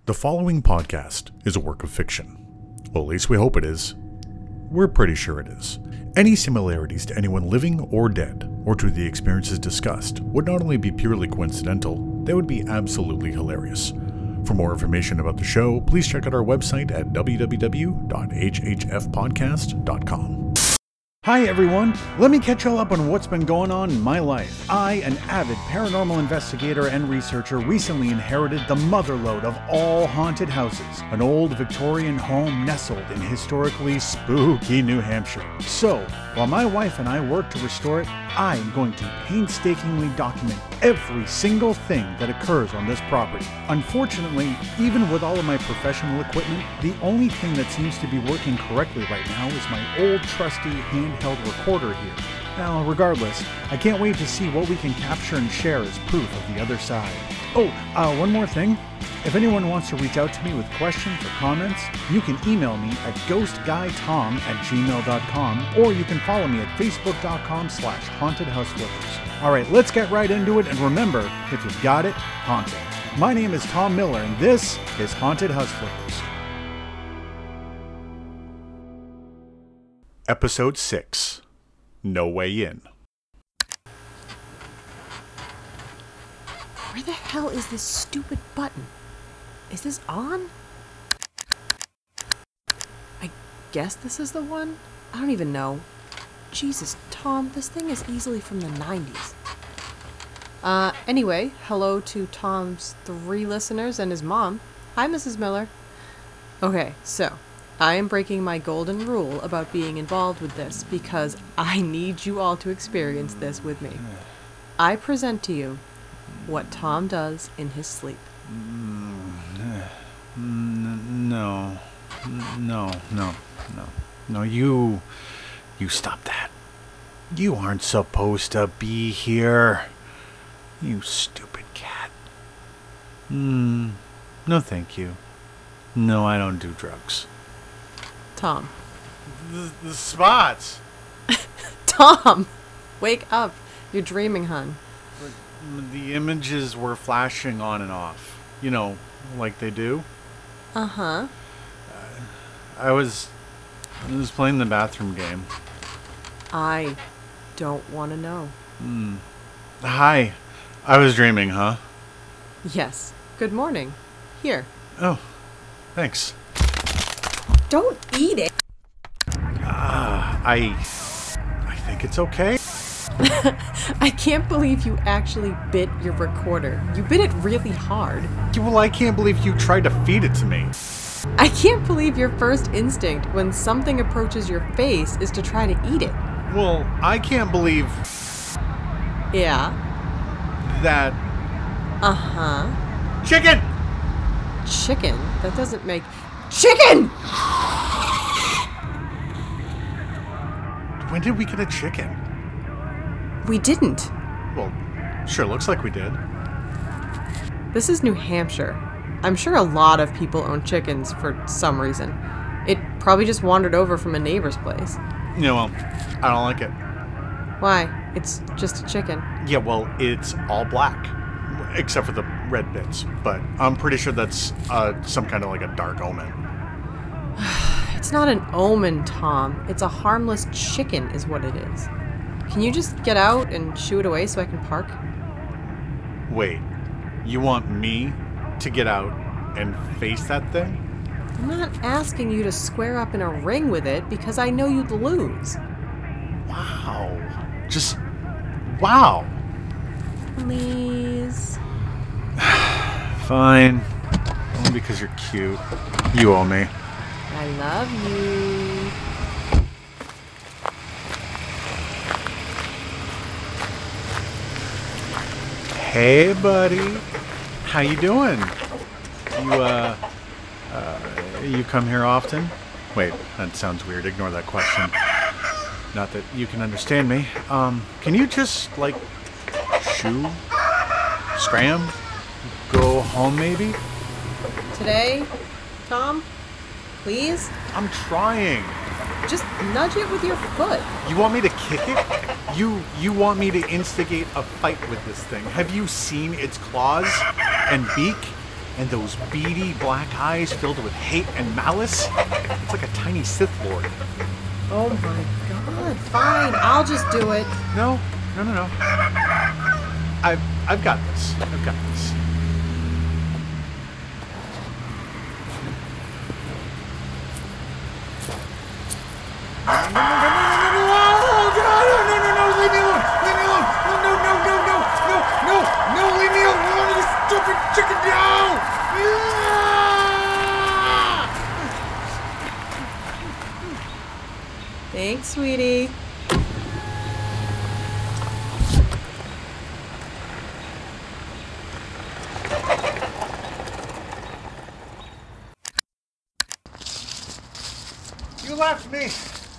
The following podcast is a work of fiction. Well, at least we hope it is. We're pretty sure it is. Any similarities to anyone living or dead, or to the experiences discussed, would not only be purely coincidental, they would be absolutely hilarious. For more information about the show, please check out our website at www.hhfpodcast.com. Hi everyone, let me catch you all up on what's been going on in my life. I, an avid paranormal investigator and researcher, recently inherited the motherlode of all haunted houses, an old Victorian home nestled in historically spooky New Hampshire. So, while my wife and I work to restore it, I'm going to painstakingly document every single thing that occurs on this property. Unfortunately, even with all of my professional equipment, the only thing that seems to be working correctly right now is my old trusty handheld recorder here. Now, regardless, I can't wait to see what we can capture and share as proof of the other side. Oh, one more thing. If anyone wants to reach out to me with questions or comments, you can email me at ghostguytom@gmail.com, or you can follow me at facebook.com/hauntedhouseflippers. Alright, let's get right into it, and remember, if you've got it, haunt it. My name is Tom Miller, and this is Haunted House Flippers. Episode 6. No Way In. Where the hell is this stupid button? Is this on? I guess this is the one? I don't even know. Jesus, Tom, this thing is easily from the 90s. Anyway, hello to Tom's 3 listeners and his mom. Hi, Mrs. Miller. Okay, so, I am breaking my golden rule about being involved with this because I need you all to experience this with me. I present to you what Tom does in his sleep. No, you stop that. You aren't supposed to be here. You stupid cat. No, thank you. No, I don't do drugs. Tom. The spots. Tom! Wake up. You're dreaming, hon. The images were flashing on and off. You know, like they do. Uh-huh. I was playing the bathroom game. I don't want to know. Hi. I was dreaming, huh? Yes. Good morning. Here. Oh, thanks. Don't eat it! I think it's okay. I can't believe you actually bit your recorder. You bit it really hard. Well, I can't believe you tried to feed it to me. I can't believe your first instinct when something approaches your face is to try to eat it. Well, I can't believe Yeah. that... Uh-huh. Chicken! Chicken? That doesn't make... Chicken! When did we get a chicken? We didn't. Well, sure looks like we did. This is New Hampshire. I'm sure a lot of people own chickens for some reason. It probably just wandered over from a neighbor's place. Yeah, well, I don't like it. Why? It's just a chicken. Yeah, well, it's all black. Except for the red bits. But I'm pretty sure that's some kind of like a dark omen. It's not an omen, Tom. It's a harmless chicken is what it is. Can you just get out and shoo it away so I can park? Wait, you want me to get out and face that thing? I'm not asking you to square up in a ring with it because I know you'd lose. Wow. Just, wow. Please. Fine. Only because you're cute. You owe me. I love you. Hey, buddy. How you doing? You come here often? Wait, that sounds weird. Ignore that question. Not that you can understand me. Can you just, like, shoo? Scram? Go home, maybe? Today, Tom? Please? I'm trying. Just nudge it with your foot. You want me to kick it? You want me to instigate a fight with this thing? Have you seen its claws and beak And those beady black eyes filled with hate and malice. It's like a tiny Sith Lord. Oh my god, fine, I'll just do it. No. I've got this. Leave me alone, you stupid chicken, no! Thanks, sweetie. You left me.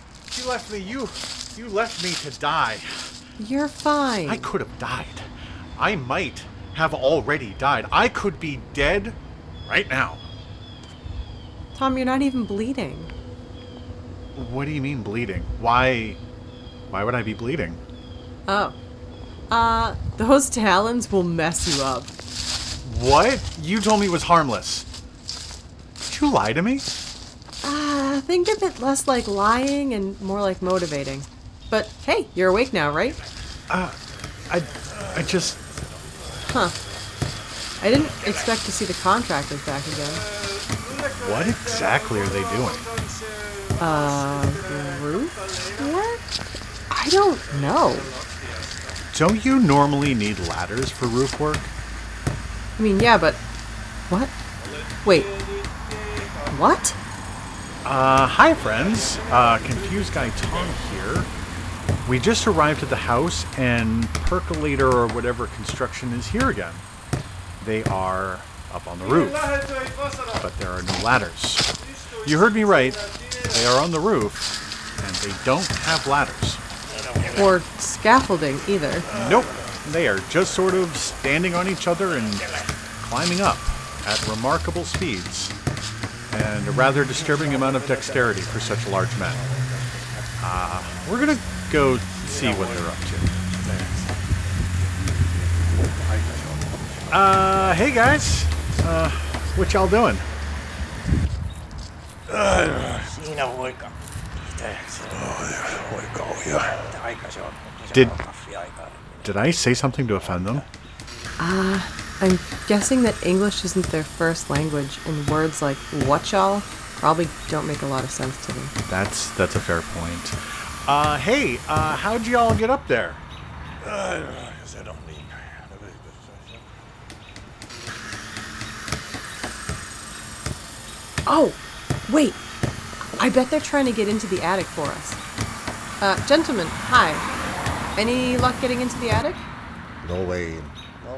You left me to die. You're fine. I could have died. I might have already died. I could be dead right now. Tom, you're not even bleeding. What do you mean bleeding? Why would I be bleeding? Oh. Those talons will mess you up. What? You told me it was harmless. Did you lie to me? Think of it less like lying and more like motivating. But hey, you're awake now, right? I just... Huh. I didn't expect to see the contractors back again. What exactly are they doing? Roof work? I don't know. Don't you normally need ladders for roof work? I mean, yeah, but... What? Wait. What? Hi friends. Confused Guy Tom here. We just arrived at the house and Percolator or whatever construction is here again. They are up on the roof, but there are no ladders. You heard me right. They are on the roof, and they don't have ladders. Or scaffolding, either. Nope. They are just sort of standing on each other and climbing up at remarkable speeds. And a rather disturbing amount of dexterity for such large men. We're gonna go see what they're up to. Hey guys. What y'all doing? Did I say something to offend them? I'm guessing that English isn't their first language, and words like what y'all probably don't make a lot of sense to them. That's a fair point. Hey, how'd y'all get up there? Oh, wait. I bet they're trying to get into the attic for us. Gentlemen, hi. Any luck getting into the attic? No way in.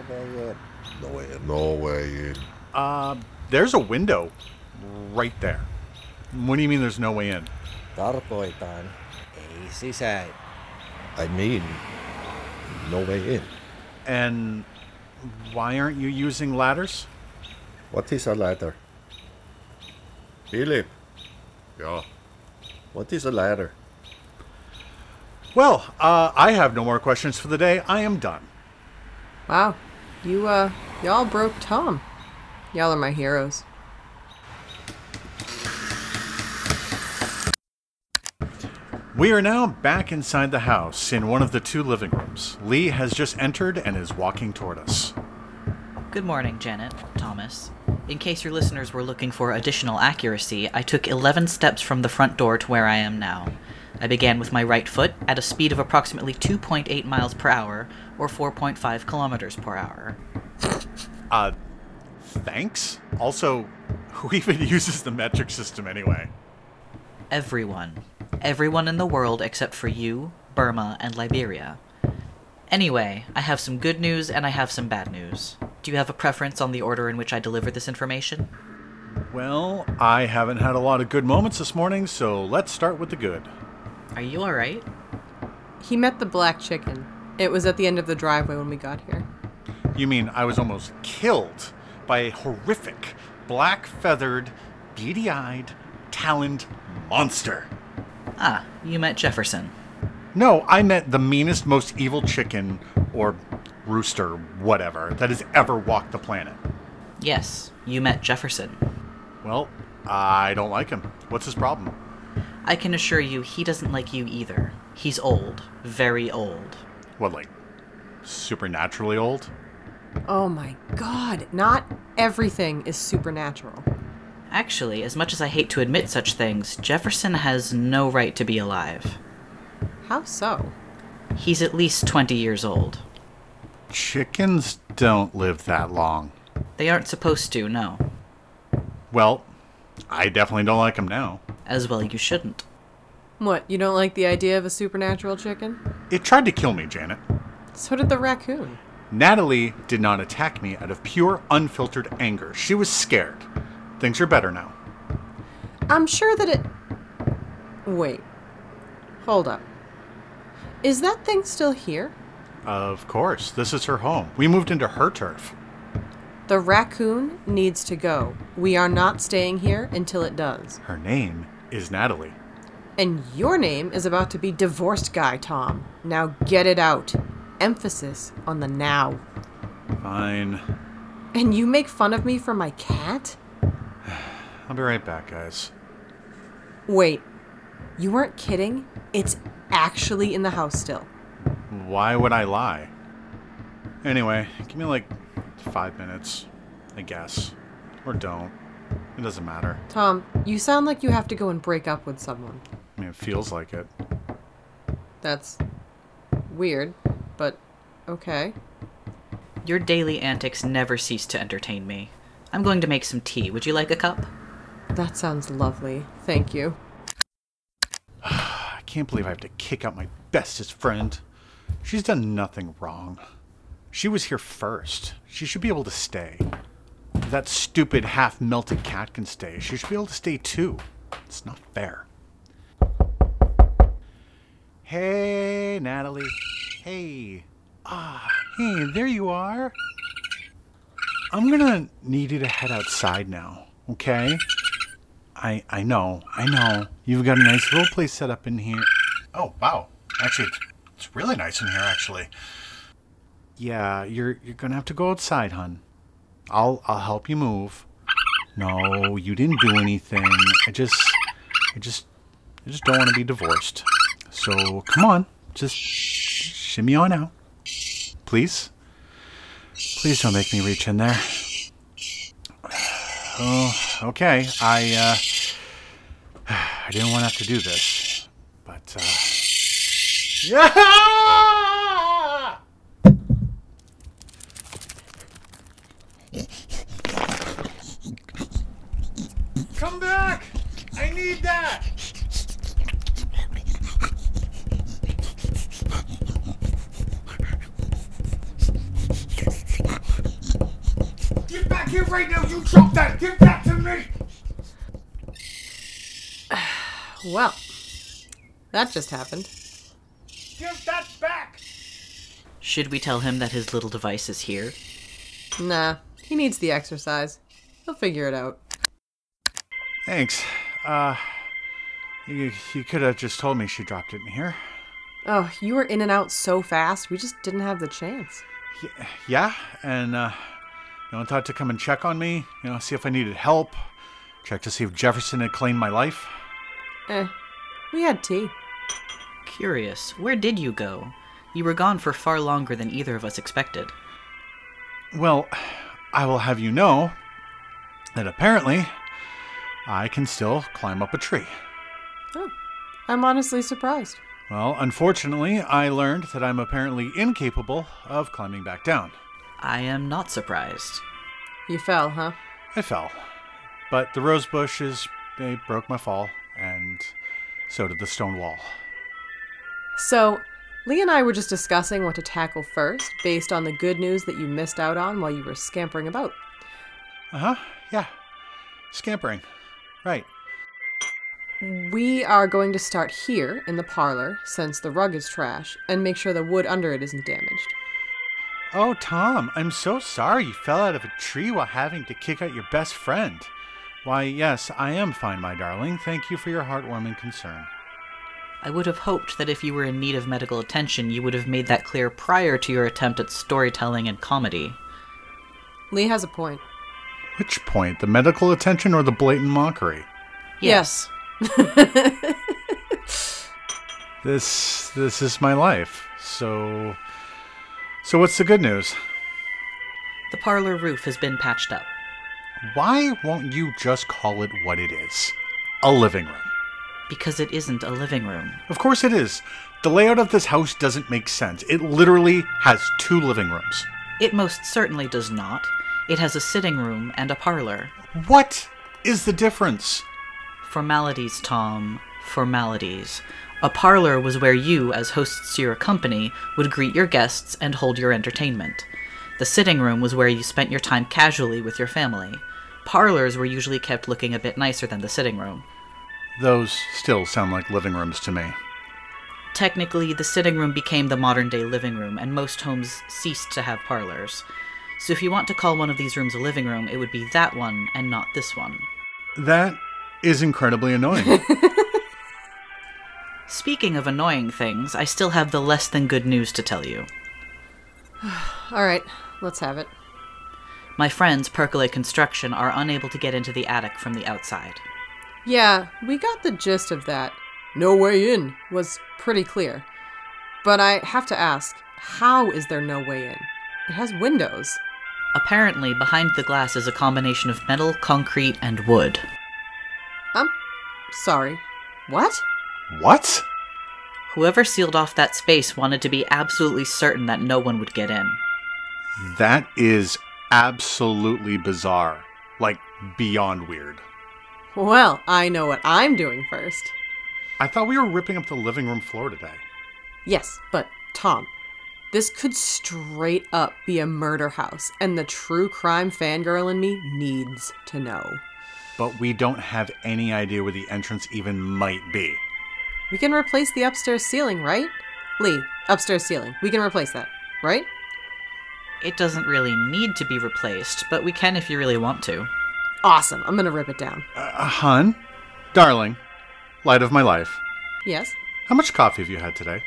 No way in. There's a window right there. What do you mean there's no way in? Tarkoitan, ei sisään. I mean, no way in. And why aren't you using ladders? What is a ladder? Philip. Yeah. What is a ladder? Well, I have no more questions for the day. I am done. Wow. Y'all broke Tom. Y'all are my heroes. We are now back inside the house in one of the two living rooms. Lee has just entered and is walking toward us. Good morning, Janet, Thomas. In case your listeners were looking for additional accuracy, I took 11 steps from the front door to where I am now. I began with my right foot at a speed of approximately 2.8 miles per hour, or 4.5 kilometers per hour. Thanks? Also, who even uses the metric system anyway? Everyone. Everyone in the world except for you, Burma, and Liberia. Anyway, I have some good news and I have some bad news. Do you have a preference on the order in which I deliver this information? Well, I haven't had a lot of good moments this morning, so let's start with the good. Are you alright? He met the black chicken. It was at the end of the driveway when we got here. You mean I was almost killed by a horrific, black-feathered, beady-eyed, taloned monster? Ah, you met Jefferson. No, I met the meanest, most evil chicken, or rooster, whatever, that has ever walked the planet. Yes, you met Jefferson. Well, I don't like him. What's his problem? I can assure you he doesn't like you either. He's old. Very old. What, like, supernaturally old? Oh my god, not everything is supernatural. Actually, as much as I hate to admit such things, Jefferson has no right to be alive. How so? He's at least 20 years old. Chickens don't live that long. They aren't supposed to, no. Well, I definitely don't like him now. As well you shouldn't. What, you don't like the idea of a supernatural chicken? It tried to kill me, Janet. So did the raccoon. Natalie did not attack me out of pure, unfiltered anger. She was scared. Things are better now. I'm sure that it... Wait. Hold up. Is that thing still here? Of course. This is her home. We moved into her turf. The raccoon needs to go. We are not staying here until it does. Her name is Natalie. And your name is about to be Divorced Guy, Tom. Now get it out. Emphasis on the now. Fine. And you make fun of me for my cat? I'll be right back, guys. Wait. You weren't kidding? It's actually in the house still. Why would I lie? Anyway, give me like 5 minutes, I guess. Or don't. It doesn't matter. Tom, you sound like you have to go and break up with someone. I mean, it feels like it. That's weird, but okay. Your daily antics never cease to entertain me. I'm going to make some tea. Would you like a cup? That sounds lovely. Thank you. I can't believe I have to kick out my bestest friend. She's done nothing wrong. She was here first. She should be able to stay. If that stupid half-melted cat can stay, she should be able to stay too. It's not fair. Hey, Natalie. Hey. Hey, there you are. I'm gonna need you to head outside now, okay? I know. You've got a nice little place set up in here. Oh, wow. Actually, it's really nice in here, actually. Yeah, you're gonna have to go outside, hun. I'll help you move. No, you didn't do anything. I just don't want to be divorced. So come on, just shimmy on out, please. Please don't make me reach in there. Oh, okay. I didn't want to have to do this, but yeah! Come back! I need that! Get back here right now! You dropped that! Give that to me! Well, that just happened. Give that back! Should we tell him that his little device is here? Nah, he needs the exercise. He'll figure it out. Thanks. You could have just told me she dropped it in here. Oh, you were in and out so fast, we just didn't have the chance. Yeah, and I thought to come and check on me, see if I needed help, check to see if Jefferson had claimed my life. We had tea. Curious, where did you go? You were gone for far longer than either of us expected. Well, I will have you know that apparently I can still climb up a tree. Oh, I'm honestly surprised. Well, unfortunately, I learned that I'm apparently incapable of climbing back down. I am not surprised. You fell, huh? I fell. But the rose bushes, they broke my fall, and so did the stone wall. So, Lee and I were just discussing what to tackle first, based on the good news that you missed out on while you were scampering about. Yeah. Scampering. Right. We are going to start here in the parlor, since the rug is trash, and make sure the wood under it isn't damaged. Oh, Tom, I'm so sorry you fell out of a tree while having to kick out your best friend. Why, yes, I am fine, my darling. Thank you for your heartwarming concern. I would have hoped that if you were in need of medical attention, you would have made that clear prior to your attempt at storytelling and comedy. Lee has a point. Which point? The medical attention or the blatant mockery? Yes. This is my life. So what's the good news? The parlor roof has been patched up. Why won't you just call it what it is? A living room. Because it isn't a living room. Of course it is. The layout of this house doesn't make sense. It literally has 2 living rooms. It most certainly does not. It has a sitting room and a parlor. What is the difference? Formalities, Tom. Formalities. A parlor was where you, as hosts to your company, would greet your guests and hold your entertainment. The sitting room was where you spent your time casually with your family. Parlors were usually kept looking a bit nicer than the sitting room. Those still sound like living rooms to me. Technically, the sitting room became the modern-day living room, and most homes ceased to have parlors. So if you want to call one of these rooms a living room, it would be that one and not this one. That is incredibly annoying. Speaking of annoying things, I still have the less than good news to tell you. All right, let's have it. My friends, Percolate Construction, are unable to get into the attic from the outside. Yeah, we got the gist of that. No way in was pretty clear. But I have to ask, how is there no way in? It has windows. Apparently, behind the glass is a combination of metal, concrete, and wood. I'm sorry. What? What? Whoever sealed off that space wanted to be absolutely certain that no one would get in. That is absolutely bizarre. Like, beyond weird. Well, I know what I'm doing first. I thought we were ripping up the living room floor today. Yes, but Tom, this could straight up be a murder house, and the true crime fangirl in me needs to know. But we don't have any idea where the entrance even might be. We can replace the upstairs ceiling, right? Lee, upstairs ceiling. We can replace that, right? It doesn't really need to be replaced, but we can if you really want to. Awesome. I'm gonna rip it down. Hun? Darling? Light of my life. Yes? How much coffee have you had today?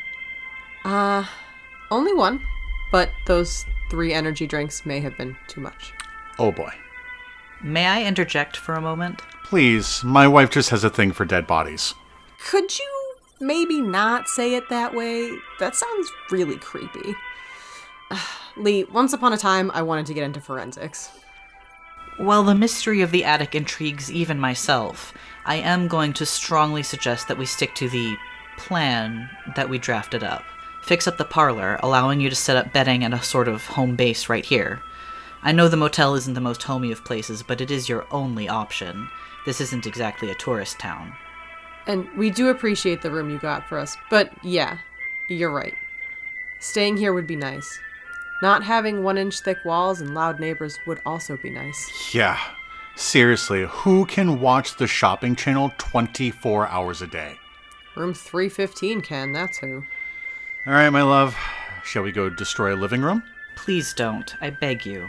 Only one. But those 3 energy drinks may have been too much. Oh boy. May I interject for a moment? Please, my wife just has a thing for dead bodies. Could you maybe not say it that way? That sounds really creepy. Lee, once upon a time, I wanted to get into forensics. While the mystery of the attic intrigues even myself, I am going to strongly suggest that we stick to the plan that we drafted up. Fix up the parlor, allowing you to set up bedding and a sort of home base right here. I know the motel isn't the most homey of places, but it is your only option. This isn't exactly a tourist town. And we do appreciate the room you got for us, but yeah, you're right. Staying here would be nice. Not having 1-inch thick walls and loud neighbors would also be nice. Yeah. Seriously, who can watch the shopping channel 24 hours a day? Room 315 can, that's who. All right, my love. Shall we go destroy a living room? Please don't, I beg you.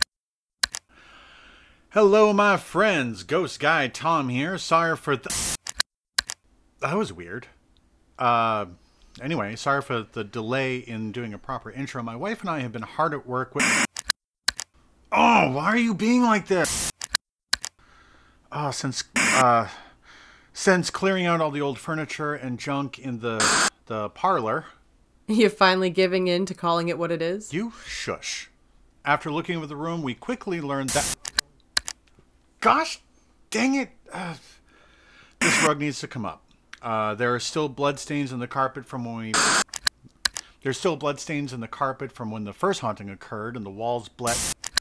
Hello, my friends. Ghost Guy Tom here. Sorry for That was weird. Anyway, sorry for the delay in doing a proper intro. My wife and I have been hard at work with... Oh, why are you being like this? Oh, since clearing out all the old furniture and junk in the parlor... You finally giving in to calling it what it is? You shush. After looking over the room, we quickly learned that... Gosh dang it! This rug needs to come up. There are still bloodstains in the carpet from when we... There's still bloodstains in the carpet from when the first haunting occurred, and the walls bled.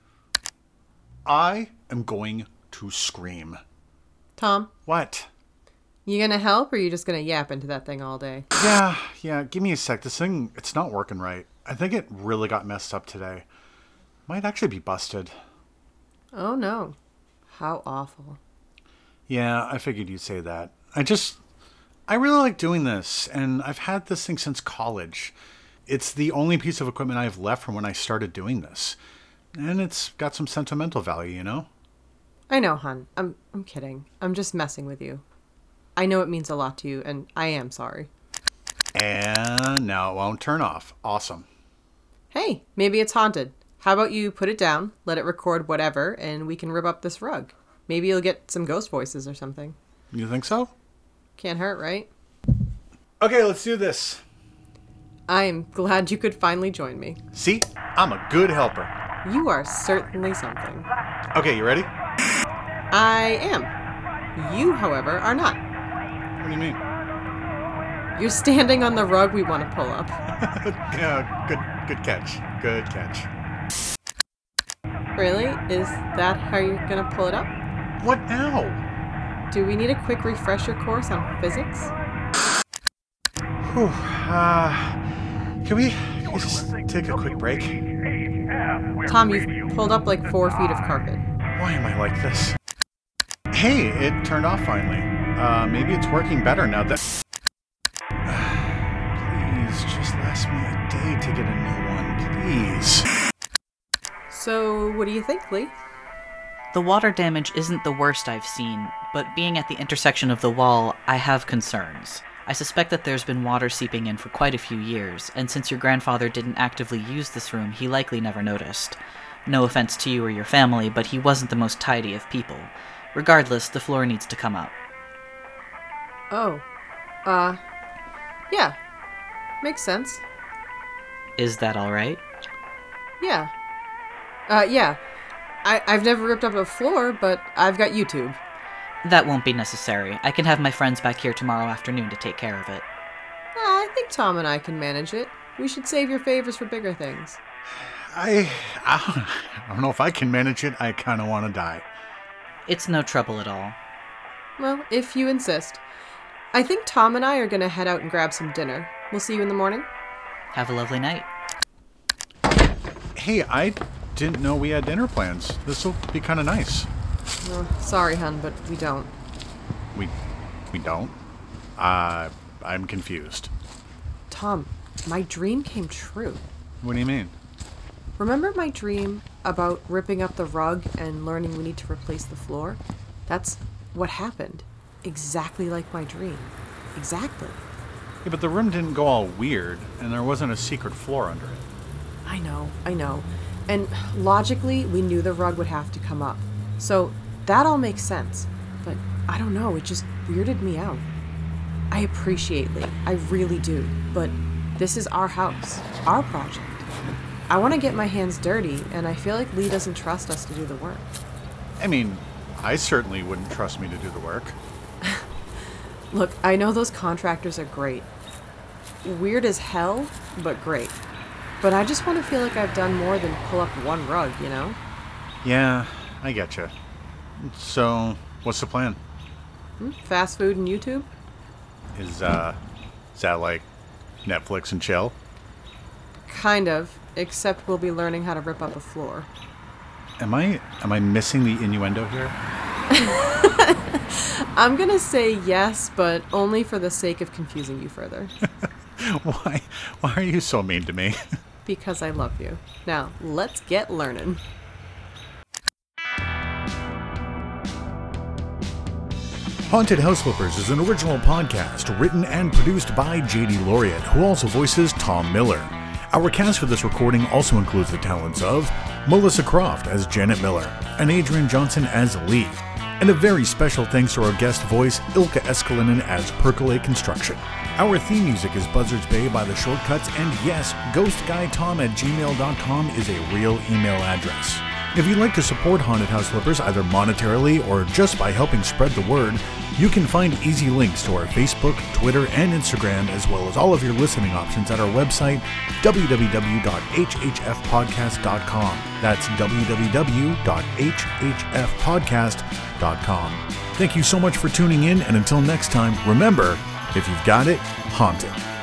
I am going to scream. Tom? What? You gonna help, or are you just gonna yap into that thing all day? Yeah, give me a sec. This thing, it's not working right. I think it really got messed up today. Might actually be busted. Oh no. How awful. Yeah, I figured you'd say that. I really like doing this, and I've had this thing since college. It's the only piece of equipment I have left from when I started doing this. And it's got some sentimental value, you know? I know, hon. I'm kidding. I'm just messing with you. I know it means a lot to you, and I am sorry. And now it won't turn off. Awesome. Hey, maybe it's haunted. How about you put it down, let it record whatever, and we can rip up this rug. Maybe you'll get some ghost voices or something. You think so? Can't hurt, right? Okay, let's do this. I'm glad you could finally join me. See? I'm a good helper. You are certainly something. Okay, you ready? I am. You, however, are not. What do you mean? You're standing on the rug we want to pull up. Yeah, good catch. Good catch. Really? Is that how you're gonna pull it up? What now? Do we need a quick refresher course on physics? Whew. Can we just take a quick break? Tom, you've pulled up like 4 feet of carpet. Why am I like this? Hey, it turned off finally. Maybe it's working better now that... Please, just last me a day to get a new one, please. So, what do you think, Lee? The water damage isn't the worst I've seen, but being at the intersection of the wall, I have concerns. I suspect that there's been water seeping in for quite a few years, and since your grandfather didn't actively use this room, he likely never noticed. No offense to you or your family, but he wasn't the most tidy of people. Regardless, the floor needs to come up. Oh. Yeah. Makes sense. Is that alright? Yeah. Yeah. I've never ripped up a floor, but I've got YouTube. That won't be necessary. I can have my friends back here tomorrow afternoon to take care of it. I think Tom and I can manage it. We should save your favors for bigger things. I don't know if I can manage it. I kind of want to die. It's no trouble at all. Well, if you insist. I think Tom and I are going to head out and grab some dinner. We'll see you in the morning. Have a lovely night. Hey, I didn't know we had dinner plans. This will be kind of nice. Sorry, hun, but we don't. We don't? I'm confused. Tom, my dream came true. What do you mean? Remember my dream about ripping up the rug and learning we need to replace the floor? That's what happened. Exactly like my dream. Exactly. Yeah, but the room didn't go all weird, and there wasn't a secret floor under it. I know. And logically, we knew the rug would have to come up. So that all makes sense. But I don't know, it just weirded me out. I appreciate Lee. I really do. But this is our house, our project. I want to get my hands dirty, and I feel like Lee doesn't trust us to do the work. I mean, I certainly wouldn't trust me to do the work. Look, I know those contractors are great. Weird as hell, but great. But I just want to feel like I've done more than pull up one rug, you know? Yeah, I getcha. So, what's the plan? Fast food and YouTube? Is that like Netflix and chill? Kind of, except we'll be learning how to rip up a floor. Am I missing the innuendo here? I'm gonna say yes, but only for the sake of confusing you further. Why are you so mean to me? Because I love you. Now, let's get learning. Haunted House Flippers is an original podcast written and produced by J.D. Laureate, who also voices Tom Miller. Our cast for this recording also includes the talents of Melissa Croft as Janet Miller and Adrian Johnson as Lee. And a very special thanks to our guest voice, Ilka Eskalinen as Percolate Construction. Our theme music is Buzzards Bay by The Shortcuts, and yes, ghostguytom@gmail.com is a real email address. If you'd like to support Haunted House Flippers either monetarily or just by helping spread the word, you can find easy links to our Facebook, Twitter, and Instagram, as well as all of your listening options at our website, www.hhfpodcast.com. That's www.hhfpodcast.com. Thank you so much for tuning in, and until next time, remember, if you've got it, haunt it.